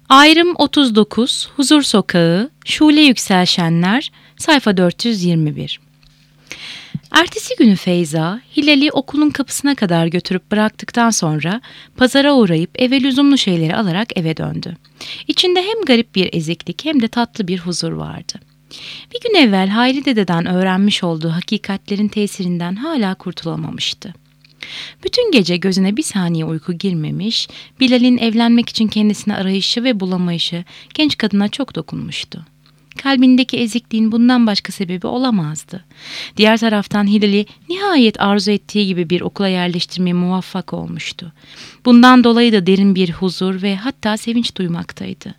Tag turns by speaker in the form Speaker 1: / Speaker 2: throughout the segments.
Speaker 1: Ayrım 39, Huzur Sokağı, Şule Yükselşenler, sayfa 421. Ertesi günü Feyza, Hilal'i okulun kapısına kadar götürüp bıraktıktan sonra pazara uğrayıp eve lüzumlu şeyleri alarak eve döndü. İçinde hem garip bir eziklik hem de tatlı bir huzur vardı. Bir gün evvel Hayri dededen öğrenmiş olduğu hakikatlerin tesirinden hala kurtulamamıştı. Bütün gece gözüne bir saniye uyku girmemiş, Bilal'in evlenmek için kendisine arayışı ve bulamayışı genç kadına çok dokunmuştu. Kalbindeki ezikliğin bundan başka sebebi olamazdı. Diğer taraftan Hilal'i nihayet arzu ettiği gibi bir okula yerleştirmeye muvaffak olmuştu. Bundan dolayı da derin bir huzur ve hatta sevinç duymaktaydı.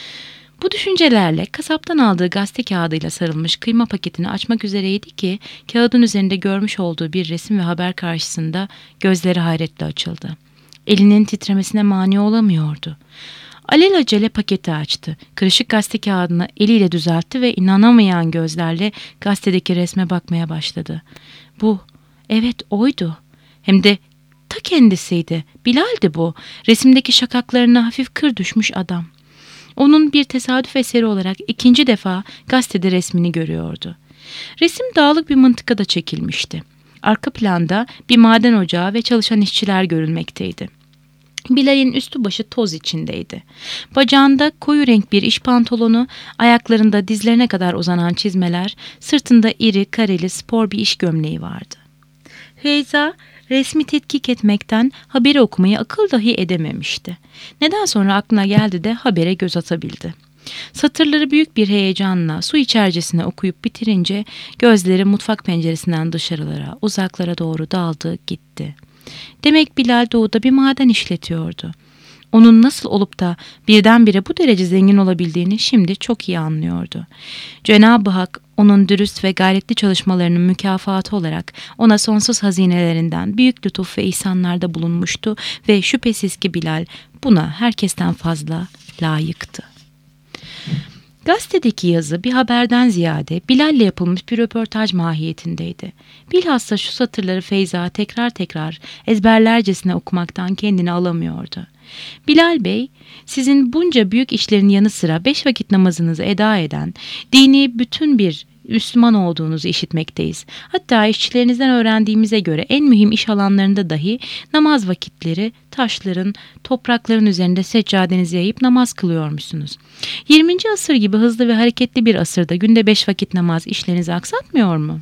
Speaker 1: Bu düşüncelerle kasaptan aldığı gazete kağıdıyla sarılmış kıyma paketini açmak üzereydi ki kağıdın üzerinde görmüş olduğu bir resim ve haber karşısında gözleri hayretle açıldı. Elinin titremesine mani olamıyordu. Alelacele paketi açtı. Kırışık gazete kağıdını eliyle düzeltti ve inanamayan gözlerle gazetedeki resme bakmaya başladı. Bu, evet oydu. Hem de ta kendisiydi. Bilal'di bu. Resimdeki şakaklarına hafif kır düşmüş adam. Onun bir tesadüf eseri olarak ikinci defa gazetede resmini görüyordu. Resim dağlık bir mıntıkada çekilmişti. Arka planda bir maden ocağı ve çalışan işçiler görülmekteydi. Bilal'in üstü başı toz içindeydi. Bacağında koyu renk bir iş pantolonu, ayaklarında dizlerine kadar uzanan çizmeler, sırtında iri, kareli, spor bir iş gömleği vardı. Feyza, resmi tetkik etmekten haberi okumayı akıl dahi edememişti. Neden sonra aklına geldi de habere göz atabildi. Satırları büyük bir heyecanla su içercesine okuyup bitirince gözleri mutfak penceresinden dışarılara, uzaklara doğru daldı gitti. Demek Bilal doğuda bir maden işletiyordu. Onun nasıl olup da birdenbire bu derece zengin olabildiğini şimdi çok iyi anlıyordu. Cenab-ı Hak onun dürüst ve gayretli çalışmalarının mükafatı olarak ona sonsuz hazinelerinden büyük lütuf ve ihsanlarda bulunmuştu ve şüphesiz ki Bilal buna herkesten fazla layıktı. Gazetedeki yazı bir haberden ziyade Bilal'le yapılmış bir röportaj mahiyetindeydi. Bilhassa şu satırları Feyza tekrar tekrar ezberlercesine okumaktan kendini alamıyordu. Bilal Bey, sizin bunca büyük işlerin yanı sıra 5 vakit namazınızı eda eden, dini bütün bir Müslüman olduğunuzu işitmekteyiz. Hatta işçilerinizden öğrendiğimize göre en mühim iş alanlarında dahi namaz vakitleri taşların, toprakların üzerinde seccadenizi yayıp namaz kılıyormuşsunuz. 20. asır gibi hızlı ve hareketli bir asırda günde 5 vakit namaz işlerinizi aksatmıyor mu?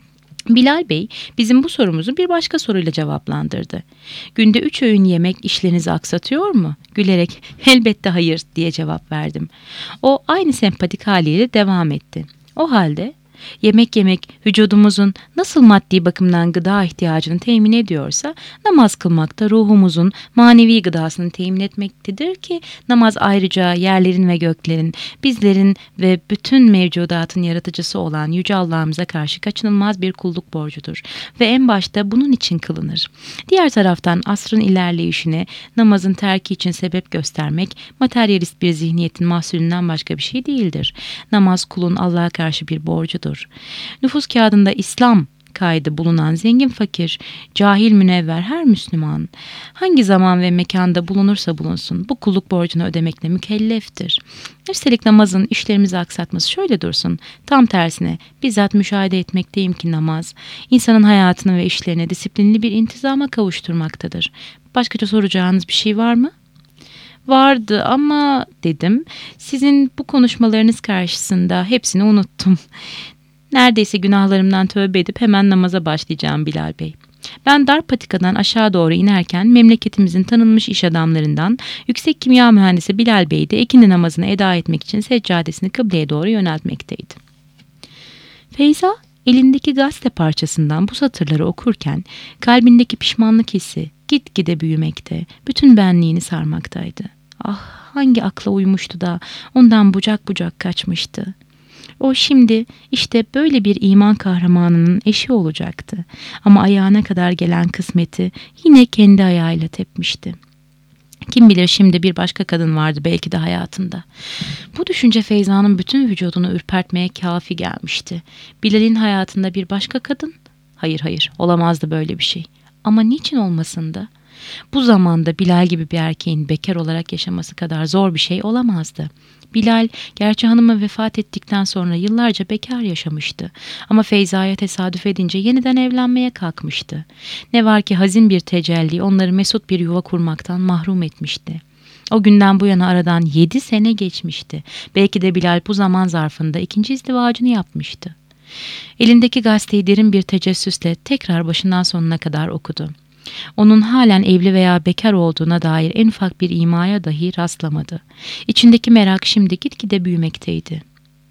Speaker 1: Bilal Bey bizim bu sorumuzu bir başka soruyla cevaplandırdı. Günde 3 öğün yemek işlerinizi aksatıyor mu? Gülerek elbette hayır diye cevap verdim. O aynı sempatik haliyle devam etti. O halde yemek yemek vücudumuzun nasıl maddi bakımdan gıda ihtiyacını temin ediyorsa namaz kılmak da ruhumuzun manevi gıdasını temin etmektedir ki namaz ayrıca yerlerin ve göklerin, bizlerin ve bütün mevcudatın yaratıcısı olan Yüce Allah'ımıza karşı kaçınılmaz bir kulluk borcudur ve en başta bunun için kılınır. Diğer taraftan asrın ilerleyişine namazın terki için sebep göstermek materyalist bir zihniyetin mahsulünden başka bir şey değildir. Namaz kulun Allah'a karşı bir borcudur. Nüfus kağıdında İslam kaydı bulunan zengin fakir, cahil münevver her Müslüman hangi zaman ve mekanda bulunursa bulunsun bu kulluk borcunu ödemekle mükelleftir. Üstelik namazın işlerimizi aksatması şöyle dursun, tam tersine bizzat müşahede etmekteyim ki namaz insanın hayatını ve işlerini disiplinli bir intizama kavuşturmaktadır. Başkaca soracağınız bir şey var mı? Vardı ama dedim, sizin bu konuşmalarınız karşısında hepsini unuttum. Neredeyse günahlarımdan tövbe edip hemen namaza başlayacağım Bilal Bey. Ben dar patikadan aşağı doğru inerken memleketimizin tanınmış iş adamlarından yüksek kimya mühendisi Bilal Bey de ikindi namazını eda etmek için seccadesini kıbleye doğru yöneltmekteydi. Feyza elindeki gazete parçasından bu satırları okurken kalbindeki pişmanlık hissi gitgide büyümekte, bütün benliğini sarmaktaydı. Ah, hangi akla uymuştu da ondan bucak bucak kaçmıştı. O şimdi işte böyle bir iman kahramanının eşi olacaktı. Ama ayağına kadar gelen kısmeti yine kendi ayağıyla tepmişti. Kim bilir şimdi bir başka kadın vardı belki de hayatında. Bu düşünce Feyza'nın bütün vücudunu ürpertmeye kafi gelmişti. Bilal'in hayatında bir başka kadın? Hayır, olamazdı böyle bir şey. Ama niçin olmasındı? Bu zamanda Bilal gibi bir erkeğin bekar olarak yaşaması kadar zor bir şey olamazdı. Bilal, gerçi hanımı vefat ettikten sonra yıllarca bekar yaşamıştı. Ama Feyza'ya tesadüf edince yeniden evlenmeye kalkmıştı. Ne var ki hazin bir tecelli onları mesut bir yuva kurmaktan mahrum etmişti. O günden bu yana aradan 7 sene geçmişti. Belki de Bilal bu zaman zarfında ikinci izdivacını yapmıştı. Elindeki gazeteyi derin bir tecessüsle tekrar başından sonuna kadar okudu. Onun halen evli veya bekar olduğuna dair en ufak bir imaya dahi rastlamadı. İçindeki merak şimdi gitgide büyümekteydi.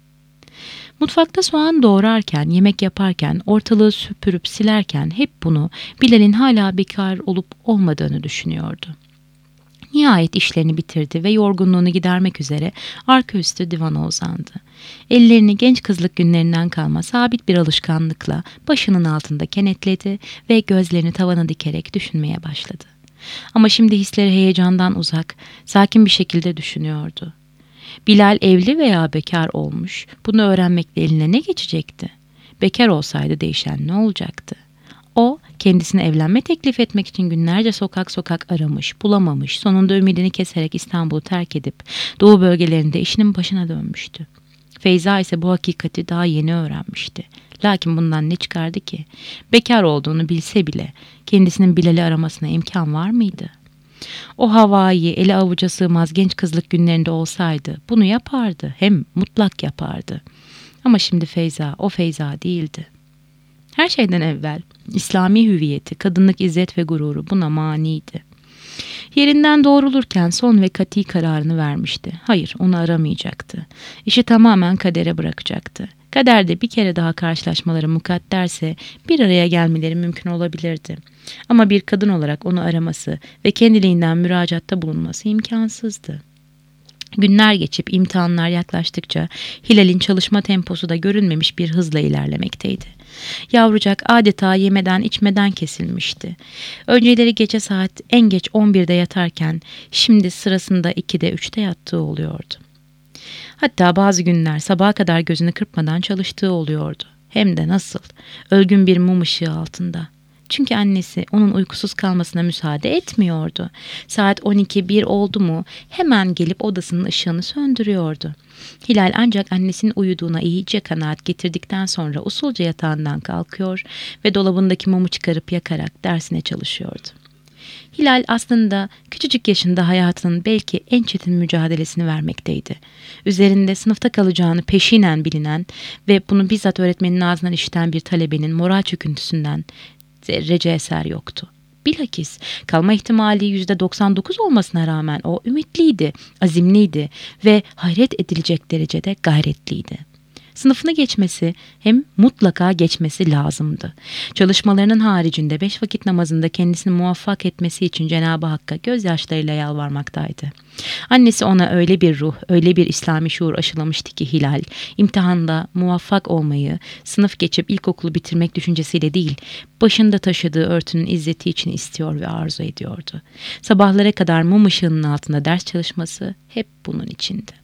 Speaker 1: Mutfakta soğan doğrarken, yemek yaparken, ortalığı süpürüp silerken hep bunu, Bilal'in hala bekar olup olmadığını düşünüyordu. Nihayet işlerini bitirdi ve yorgunluğunu gidermek üzere arka üstü divana uzandı. Ellerini genç kızlık günlerinden kalma sabit bir alışkanlıkla başının altında kenetledi ve gözlerini tavana dikerek düşünmeye başladı. Ama şimdi hisleri heyecandan uzak, sakin bir şekilde düşünüyordu. Bilal evli veya bekar olmuş, bunu öğrenmekle eline ne geçecekti? Bekar olsaydı değişen ne olacaktı? O, kendisine evlenme teklif etmek için günlerce sokak sokak aramış, bulamamış, sonunda ümidini keserek İstanbul'u terk edip Doğu bölgelerinde işinin başına dönmüştü. Feyza ise bu hakikati daha yeni öğrenmişti. Lakin bundan ne çıkardı ki? Bekar olduğunu bilse bile kendisinin Bilal'i aramasına imkan var mıydı? O havai, eli avuca sığmaz genç kızlık günlerinde olsaydı bunu yapardı, hem mutlak yapardı. Ama şimdi Feyza o Feyza değildi. Her şeyden evvel İslami hüviyeti, kadınlık izzet ve gururu buna maniydi. Yerinden doğrulurken son ve kati kararını vermişti. Hayır, onu aramayacaktı. İşi tamamen kadere bırakacaktı. Kaderde bir kere daha karşılaşmaları mukadderse bir araya gelmeleri mümkün olabilirdi. Ama bir kadın olarak onu araması ve kendiliğinden müracaatta bulunması imkansızdı. Günler geçip imtihanlar yaklaştıkça Hilal'in çalışma temposu da görünmemiş bir hızla ilerlemekteydi. Yavrucak adeta yemeden içmeden kesilmişti. Önceleri gece saat en geç 11'de yatarken şimdi sırasında 2'de 3'te yattığı oluyordu. Hatta bazı günler sabaha kadar gözünü kırpmadan çalıştığı oluyordu. Hem de nasıl, ölgün bir mum ışığı altında. Çünkü annesi onun uykusuz kalmasına müsaade etmiyordu. Saat 12-1 oldu mu hemen gelip odasının ışığını söndürüyordu. Hilal ancak annesinin uyuduğuna iyice kanaat getirdikten sonra usulca yatağından kalkıyor ve dolabındaki mumu çıkarıp yakarak dersine çalışıyordu. Hilal aslında küçücük yaşında hayatının belki en çetin mücadelesini vermekteydi. Üzerinde sınıfta kalacağını peşinen bilinen ve bunu bizzat öğretmenin ağzından işiten bir talebenin moral çöküntüsünden zerrece eser yoktu. Bilakis kalma ihtimali %99 olmasına rağmen o ümitliydi, azimliydi ve hayret edilecek derecede gayretliydi. Sınıfını geçmesi hem mutlaka geçmesi lazımdı. Çalışmalarının haricinde 5 vakit namazında kendisini muvaffak etmesi için Cenab-ı Hakk'a gözyaşlarıyla yalvarmaktaydı. Annesi ona öyle bir ruh, öyle bir İslami şuur aşılamıştı ki Hilal, imtihanda muvaffak olmayı, sınıf geçip ilkokulu bitirmek düşüncesiyle değil, başında taşıdığı örtünün izzeti için istiyor ve arzu ediyordu. Sabahlara kadar mum ışığının altında ders çalışması hep bunun içindi.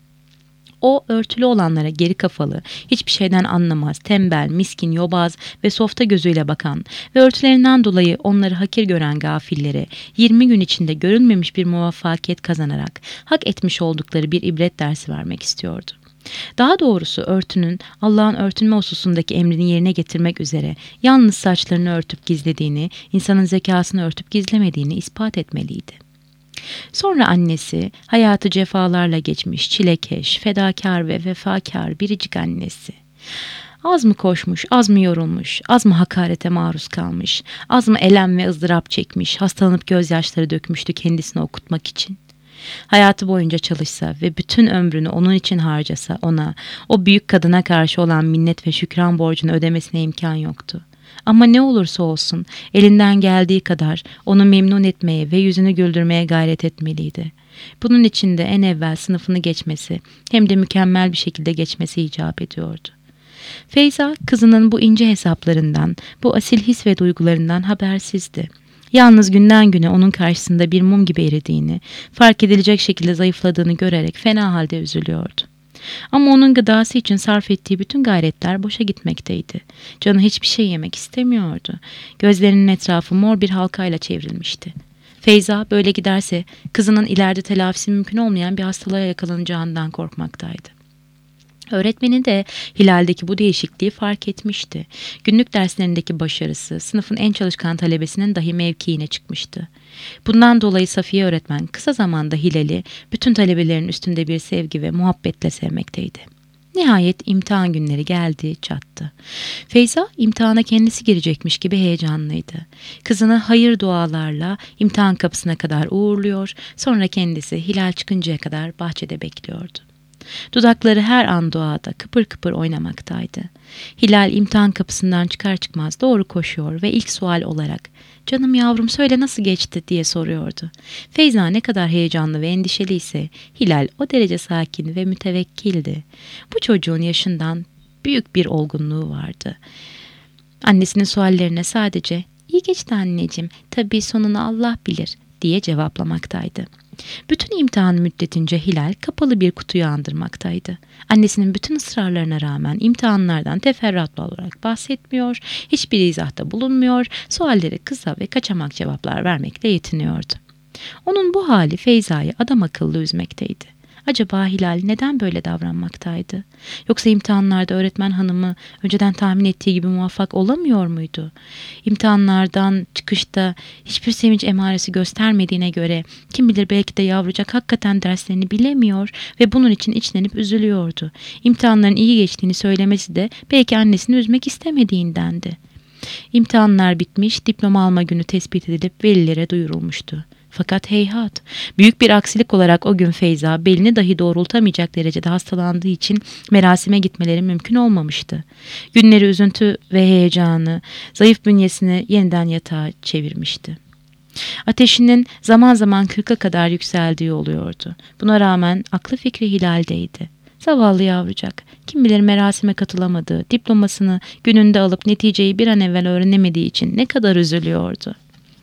Speaker 1: O örtülü olanlara geri kafalı, hiçbir şeyden anlamaz, tembel, miskin, yobaz ve softa gözüyle bakan ve örtülerinden dolayı onları hakir gören gafillere 20 gün içinde görünmemiş bir muvaffakiyet kazanarak hak etmiş oldukları bir ibret dersi vermek istiyordu. Daha doğrusu örtünün Allah'ın örtünme hususundaki emrini yerine getirmek üzere yalnız saçlarını örtüp gizlediğini, insanın zekasını örtüp gizlemediğini ispat etmeliydi. Sonra annesi, hayatı cefalarla geçmiş, çilekeş, fedakar ve vefakar biricik annesi. Az mı koşmuş, az mı yorulmuş, az mı hakarete maruz kalmış, az mı elem ve ızdırap çekmiş, hastalanıp gözyaşları dökmüştü kendisini okutmak için. Hayatı boyunca çalışsa ve bütün ömrünü onun için harcasa ona, o büyük kadına karşı olan minnet ve şükran borcunu ödemesine imkan yoktu. Ama ne olursa olsun elinden geldiği kadar onu memnun etmeye ve yüzünü güldürmeye gayret etmeliydi. Bunun için de en evvel sınıfını geçmesi hem de mükemmel bir şekilde geçmesi icap ediyordu. Feyza kızının bu ince hesaplarından, bu asil his ve duygularından habersizdi. Yalnız günden güne onun karşısında bir mum gibi eridiğini, fark edilecek şekilde zayıfladığını görerek fena halde üzülüyordu. Ama onun gıdası için sarf ettiği bütün gayretler boşa gitmekteydi. Canı hiçbir şey yemek istemiyordu. Gözlerinin etrafı mor bir halkayla çevrilmişti. Feyza böyle giderse kızının ileride telafisi mümkün olmayan bir hastalığa yakalanacağından korkmaktaydı. Öğretmeni de Hilal'deki bu değişikliği fark etmişti. Günlük derslerindeki başarısı sınıfın en çalışkan talebesinin dahi mevkiine çıkmıştı. Bundan dolayı Safiye öğretmen kısa zamanda Hilal'i bütün talebelerin üstünde bir sevgi ve muhabbetle sevmekteydi. Nihayet imtihan günleri geldi, çattı. Feyza imtihana kendisi girecekmiş gibi heyecanlıydı. Kızını hayır dualarla imtihan kapısına kadar uğurluyor, sonra kendisi Hilal çıkıncaya kadar bahçede bekliyordu. Dudakları her an duada kıpır kıpır oynamaktaydı. Hilal imtihan kapısından çıkar çıkmaz doğru koşuyor ve ilk sual olarak "Canım yavrum söyle nasıl geçti?" diye soruyordu. Feyza ne kadar heyecanlı ve endişeliyse Hilal o derece sakin ve mütevekkildi. Bu çocuğun yaşından büyük bir olgunluğu vardı. Annesinin suallerine sadece "İyi geçti anneciğim, tabii sonunu Allah bilir" diye cevaplamaktaydı. Bütün imtihan müddetince Hilal kapalı bir kutuyu andırmaktaydı. Annesinin bütün ısrarlarına rağmen imtihanlardan teferruatlı olarak bahsetmiyor, hiçbir izahta bulunmuyor, suallere kısa ve kaçamak cevaplar vermekle yetiniyordu. Onun bu hali Feyza'yı adam akıllı üzmekteydi. Acaba Hilal neden böyle davranmaktaydı? Yoksa imtihanlarda öğretmen hanımı önceden tahmin ettiği gibi muvaffak olamıyor muydu? İmtihanlardan çıkışta hiçbir sevinç emaresi göstermediğine göre kim bilir belki de yavrucak hakikaten derslerini bilemiyor ve bunun için içlenip üzülüyordu. İmtihanların iyi geçtiğini söylemesi de belki annesini üzmek istemediğindendi. İmtihanlar bitmiş, diploma alma günü tespit edilip velilere duyurulmuştu. Fakat heyhat, büyük bir aksilik olarak o gün Feyza belini dahi doğrultamayacak derecede hastalandığı için merasime gitmeleri mümkün olmamıştı. Günleri üzüntü ve heyecanı, zayıf bünyesini yeniden yatağa çevirmişti. Ateşinin zaman zaman 40'a kadar yükseldiği oluyordu. Buna rağmen aklı fikri Hilal'deydi. Zavallı yavrucak, kim bilir merasime katılamadığı, diplomasını gününde alıp neticeyi bir an evvel öğrenemediği için ne kadar üzülüyordu.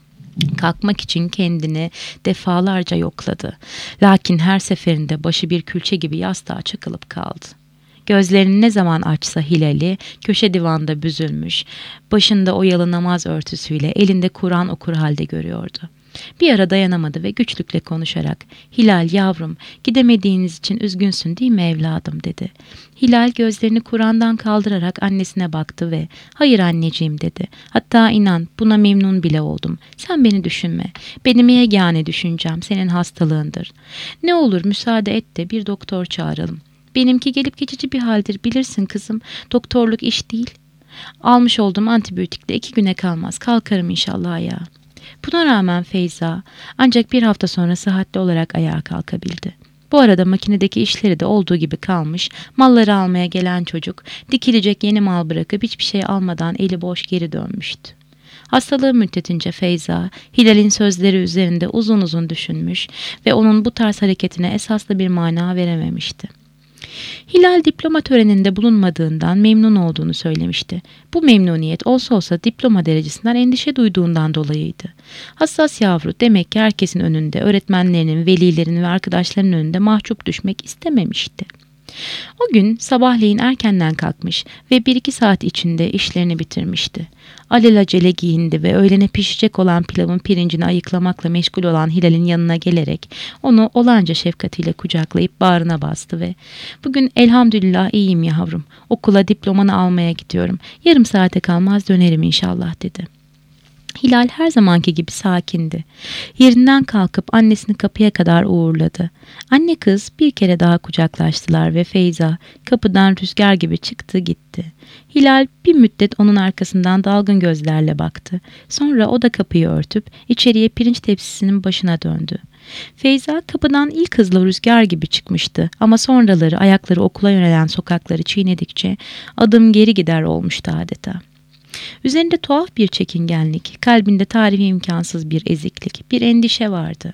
Speaker 1: Kalkmak için kendini defalarca yokladı. Lakin her seferinde başı bir külçe gibi yastığa çakılıp kaldı. Gözlerini ne zaman açsa Hilal'i köşe divanda büzülmüş, başında oyalı namaz örtüsüyle elinde Kur'an okur halde görüyordu. Bir ara dayanamadı ve güçlükle konuşarak "Hilal yavrum, gidemediğiniz için üzgünsün değil mi evladım?" dedi. Hilal gözlerini Kur'an'dan kaldırarak annesine baktı ve "Hayır anneciğim" dedi. "Hatta inan buna memnun bile oldum. Sen beni düşünme. Benim yegane düşüncem senin hastalığındır. Ne olur müsaade et de bir doktor çağıralım. Benimki gelip geçici bir haldir bilirsin kızım. Doktorluk iş değil. Almış olduğum antibiyotikle 2 güne kalmaz. Kalkarım inşallah ayağa." Buna rağmen Feyza ancak bir hafta sonra sıhhatli olarak ayağa kalkabildi. Bu arada makinedeki işleri de olduğu gibi kalmış, malları almaya gelen çocuk dikilecek yeni mal bırakıp hiçbir şey almadan eli boş geri dönmüştü. Hastalığı müddetince Feyza, Hilal'in sözleri üzerinde uzun uzun düşünmüş ve onun bu tarz hareketine esaslı bir mana verememişti. Hilal diploma töreninde bulunmadığından memnun olduğunu söylemişti. Bu memnuniyet olsa olsa diploma derecesinden endişe duyduğundan dolayıydı. Hassas yavru demek ki herkesin önünde, öğretmenlerinin, velilerin ve arkadaşlarının önünde mahcup düşmek istememişti. O gün sabahleyin erkenden kalkmış ve 1-2 saat içinde işlerini bitirmişti. Alelacele giyindi ve öğlene pişecek olan pilavın pirincini ayıklamakla meşgul olan Hilal'in yanına gelerek onu olanca şefkatiyle kucaklayıp bağrına bastı ve "Bugün elhamdülillah iyiyim yavrum. Okula diplomanı almaya gidiyorum. Yarım saate kalmaz dönerim inşallah" dedi. Hilal her zamanki gibi sakindi. Yerinden kalkıp annesini kapıya kadar uğurladı. Anne kız bir kere daha kucaklaştılar ve Feyza kapıdan rüzgar gibi çıktı gitti. Hilal bir müddet onun arkasından dalgın gözlerle baktı. Sonra o da kapıyı örtüp içeriye pirinç tepsisinin başına döndü. Feyza kapıdan ilk hızla rüzgar gibi çıkmıştı ama sonraları ayakları okula yönelen sokakları çiğnedikçe adım geri gider olmuştu adeta. Üzerinde tuhaf bir çekingenlik, kalbinde tarifi imkansız bir eziklik, bir endişe vardı.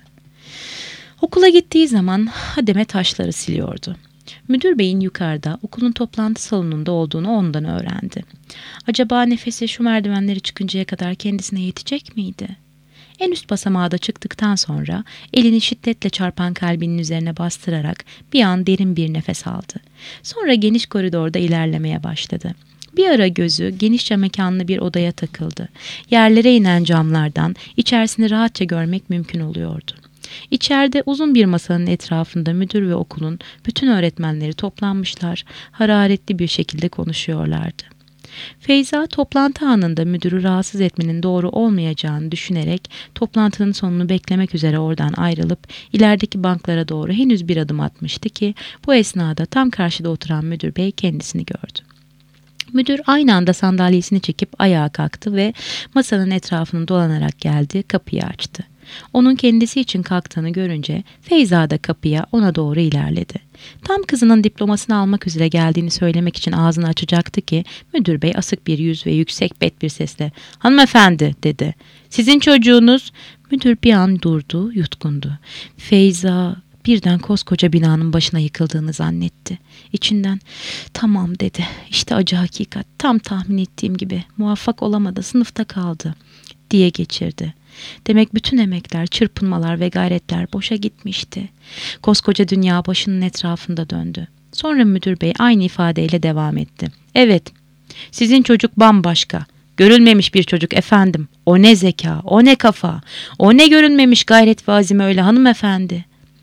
Speaker 1: Okula gittiği zaman hademe taşları siliyordu. Müdür beyin yukarıda okulun toplantı salonunda olduğunu ondan öğrendi. Acaba nefesi şu merdivenleri çıkıncaya kadar kendisine yetecek miydi? En üst basamağa da çıktıktan sonra elini şiddetle çarpan kalbinin üzerine bastırarak bir an derin bir nefes aldı. Sonra geniş koridorda ilerlemeye başladı. Bir ara gözü genişçe mekanlı bir odaya takıldı. Yerlere inen camlardan içerisini rahatça görmek mümkün oluyordu. İçeride uzun bir masanın etrafında müdür ve okulun bütün öğretmenleri toplanmışlar, hararetli bir şekilde konuşuyorlardı. Feyza toplantı anında müdürü rahatsız etmenin doğru olmayacağını düşünerek toplantının sonunu beklemek üzere oradan ayrılıp ilerideki banklara doğru henüz bir adım atmıştı ki bu esnada tam karşıda oturan müdür bey kendisini gördü. Müdür aynı anda sandalyesini çekip ayağa kalktı ve masanın etrafını dolanarak geldi, kapıyı açtı. Onun kendisi için kalktığını görünce Feyza da kapıya ona doğru ilerledi. Tam kızının diplomasını almak üzere geldiğini söylemek için ağzını açacaktı ki müdür bey asık bir yüz ve yüksek bet bir sesle "Hanımefendi" dedi. "Sizin çocuğunuz..." Müdür bir an durdu, yutkundu. Feyza birden koskoca binanın başına yıkıldığını zannetti. İçinden "Tamam" dedi. "İşte acı hakikat. Tam tahmin ettiğim gibi. Muvaffak olamadı, sınıfta kaldı" diye geçirdi. Demek bütün emekler, çırpınmalar ve gayretler boşa gitmişti. Koskoca dünya başının etrafında döndü. Sonra müdür bey aynı ifadeyle devam etti. "Evet, sizin çocuk bambaşka. Görülmemiş bir çocuk efendim. O ne zeka, o ne kafa, o ne görünmemiş gayret ve azime öyle hanımefendi."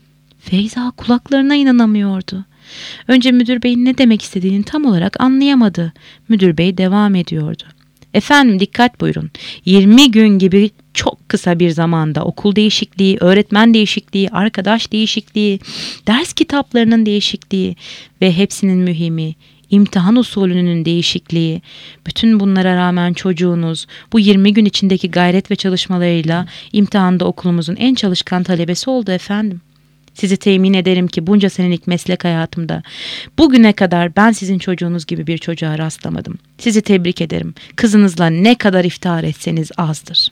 Speaker 1: Feyza kulaklarına inanamıyordu. Önce müdür beyin ne demek istediğini tam olarak anlayamadı. Müdür bey devam ediyordu. "Efendim dikkat buyurun. 20 gün gibi çok kısa bir zamanda okul değişikliği, öğretmen değişikliği, arkadaş değişikliği, ders kitaplarının değişikliği ve hepsinin mühimi, imtihan usulünün değişikliği. Bütün bunlara rağmen çocuğunuz bu 20 gün içindeki gayret ve çalışmalarıyla imtihanda okulumuzun en çalışkan talebesi oldu efendim. Sizi temin ederim ki bunca senelik meslek hayatımda bugüne kadar ben sizin çocuğunuz gibi bir çocuğa rastlamadım. Sizi tebrik ederim. Kızınızla ne kadar iftihar etseniz azdır."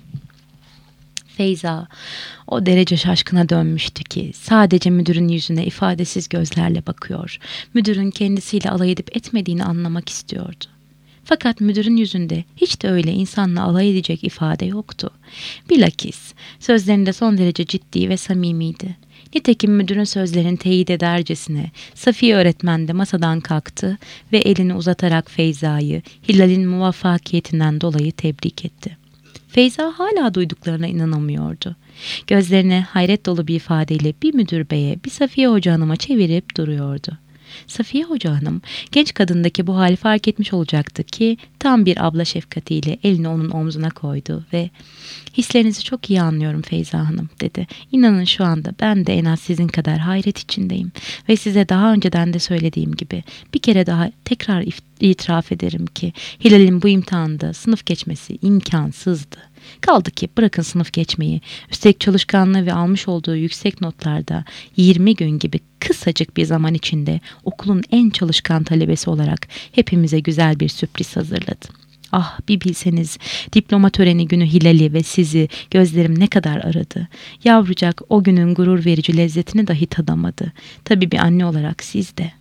Speaker 1: Feyza o derece şaşkına dönmüştü ki sadece müdürün yüzüne ifadesiz gözlerle bakıyor. Müdürün kendisiyle alay edip etmediğini anlamak istiyordu. Fakat müdürün yüzünde hiç de öyle insanla alay edecek ifade yoktu. Bilakis sözlerinde son derece ciddi ve samimiydi. Nitekim müdürün sözlerini teyit edercesine Safiye öğretmen de masadan kalktı ve elini uzatarak Feyza'yı Hilal'in muvaffakiyetinden dolayı tebrik etti. Feyza hala duyduklarına inanamıyordu. Gözlerini hayret dolu bir ifadeyle bir müdür beye bir Safiye Hoca Hanım'a çevirip duruyordu. Safiye Hoca Hanım genç kadındaki bu hali fark etmiş olacaktı ki tam bir abla şefkatiyle elini onun omzuna koydu ve "Hislerinizi çok iyi anlıyorum Feyza Hanım" dedi. "İnanın şu anda ben de en az sizin kadar hayret içindeyim ve size daha önceden de söylediğim gibi bir kere daha tekrar itiraf ederim ki Hilal'in bu imtihanda sınıf geçmesi imkansızdı. Kaldı ki bırakın sınıf geçmeyi, üstelik çalışkanlığı ve almış olduğu yüksek notlarda 20 gün gibi kısacık bir zaman içinde okulun en çalışkan talebesi olarak hepimize güzel bir sürpriz hazırladı. Ah bir bilseniz diploma töreni günü Hilal'i ve sizi gözlerim ne kadar aradı. Yavrucak o günün gurur verici lezzetini dahi tadamadı. Tabii bir anne olarak siz de."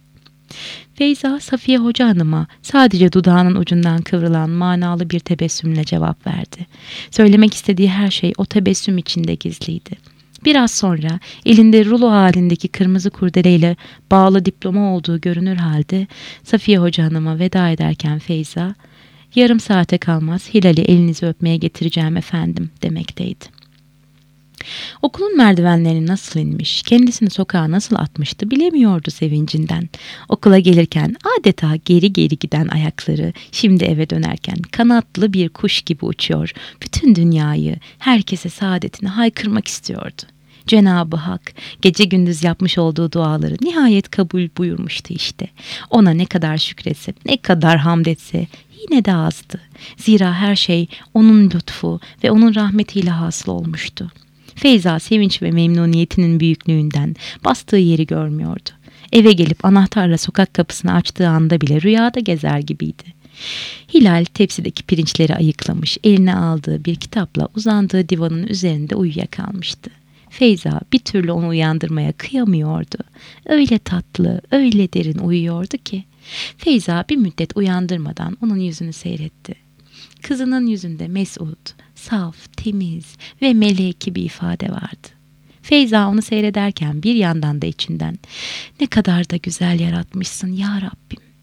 Speaker 1: Feyza Safiye Hoca Hanım'a sadece dudağının ucundan kıvrılan manalı bir tebessümle cevap verdi. Söylemek istediği her şey o tebessüm içinde gizliydi. Biraz sonra elinde rulo halindeki kırmızı kurdeleyle bağlı diploma olduğu görünür halde Safiye Hoca Hanım'a veda ederken Feyza, "Yarım saate kalmaz Hilal'i elinizi öpmeye getireceğim efendim" demekteydi. Okulun merdivenlerini nasıl inmiş, kendisini sokağa nasıl atmıştı bilemiyordu sevincinden. Okula gelirken adeta geri geri giden ayakları şimdi eve dönerken kanatlı bir kuş gibi uçuyor. Bütün dünyayı, herkese saadetini haykırmak istiyordu. Cenab-ı Hak gece gündüz yapmış olduğu duaları nihayet kabul buyurmuştu işte. Ona ne kadar şükretse, ne kadar hamd etse yine de azdı. Zira her şey onun lütfu ve onun rahmetiyle hasıl olmuştu. Feyza sevinç ve memnuniyetinin büyüklüğünden bastığı yeri görmüyordu. Eve gelip anahtarla sokak kapısını açtığı anda bile rüyada gezer gibiydi. Hilal tepsideki pirinçleri ayıklamış, eline aldığı bir kitapla uzandığı divanın üzerinde uyuyakalmıştı. Feyza bir türlü onu uyandırmaya kıyamıyordu. Öyle tatlı, öyle derin uyuyordu ki. Feyza bir müddet uyandırmadan onun yüzünü seyretti. Kızının yüzünde mesut, saf, temiz ve meleki bir ifade vardı. Feyza onu seyrederken bir yandan da içinden "Ne kadar da güzel yaratmışsın ya Rabbim.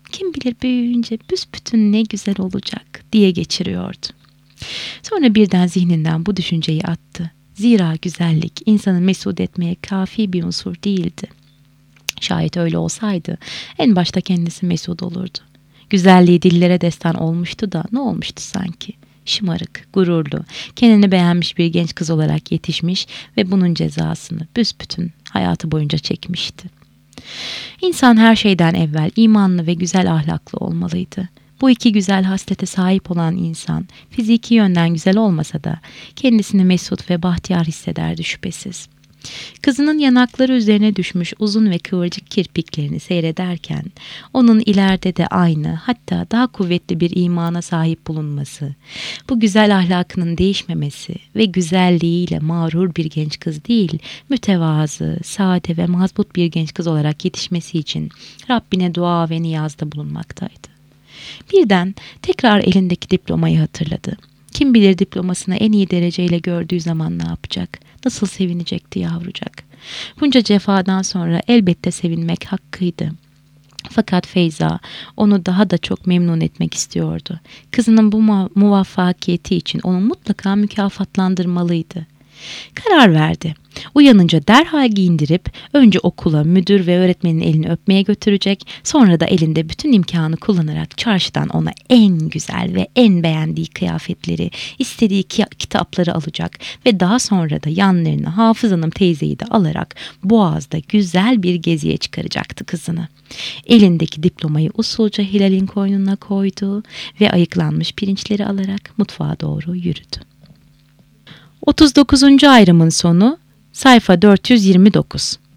Speaker 1: Kim bilir büyüyünce büsbütün ne güzel olacak diye geçiriyordu. Sonra birden zihninden bu düşünceyi attı. Zira güzellik insanı mesut etmeye kafi bir unsur değildi. Şayet öyle olsaydı en başta kendisi mesut olurdu. Güzelliği dillere destan olmuştu da ne olmuştu sanki? Şımarık, gururlu, kendini beğenmiş bir genç kız olarak yetişmiş ve bunun cezasını büsbütün hayatı boyunca çekmişti. İnsan her şeyden evvel imanlı ve güzel ahlaklı olmalıydı. Bu iki güzel haslete sahip olan insan fiziki yönden güzel olmasa da kendisini mesut ve bahtiyar hissederdi şüphesiz. Kızının yanakları üzerine düşmüş uzun ve kıvırcık kirpiklerini seyrederken onun ileride de aynı, hatta daha kuvvetli bir imana sahip bulunması, bu güzel ahlakının değişmemesi ve güzelliğiyle mağrur bir genç kız değil, mütevazı, sade ve mazbut bir genç kız olarak yetişmesi için Rabbine dua ve niyazda bulunmaktaydı. Birden tekrar elindeki diplomayı hatırladı. Kim bilir diplomasını en iyi dereceyle gördüğü zaman ne yapacak? Nasıl sevinecekti yavrucak? Bunca cefadan sonra elbette sevinmek hakkıydı. Fakat Feyza onu daha da çok memnun etmek istiyordu. Kızının bu muvaffakiyeti için onu mutlaka mükafatlandırmalıydı. Karar verdi. Uyanınca derhal giyindirip önce okula müdür ve öğretmenin elini öpmeye götürecek, sonra da elinde bütün imkanı kullanarak çarşıdan ona en güzel ve en beğendiği kıyafetleri, istediği kitapları alacak ve daha sonra da yanlarına Hafız Hanım teyzeyi de alarak Boğaz'da güzel bir geziye çıkaracaktı kızını. Elindeki diplomayı usulca Hilal'in koynuna koydu ve ayıklanmış pirinçleri alarak mutfağa doğru yürüdü. 39. ayrımın sonu sayfa 429.